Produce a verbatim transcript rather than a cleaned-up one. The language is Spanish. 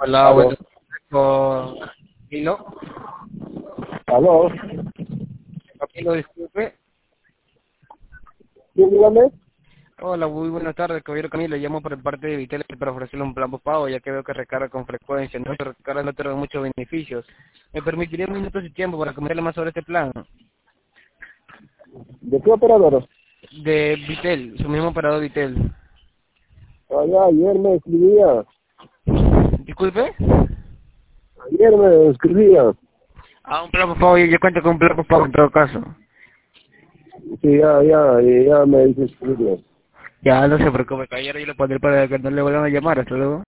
Hola, Aló, buenas con Camilo. aló, Camilo, disculpe. sí, dígame. Hola, muy buenas tardes, caballero Camilo. Llamo por parte de Vitel para ofrecerle un plan postpago, ya que veo que recarga con frecuencia. No te recarga, no te da muchos beneficios. ¿Me permitiría un minuto de tiempo para comentarle más sobre este plan? ¿De qué operadora? De Vitel, su mismo operador Vitel. Allá, ayer me escribía, Disculpe. ayer me escribía. Ah, un plan postpago, yo, yo cuento con un plan postpago en todo caso. Sí, ya, ya, ya me dice escribir. Ya, no se preocupe, caballero, yo le pondré para que no le vuelvan a llamar. Hasta luego.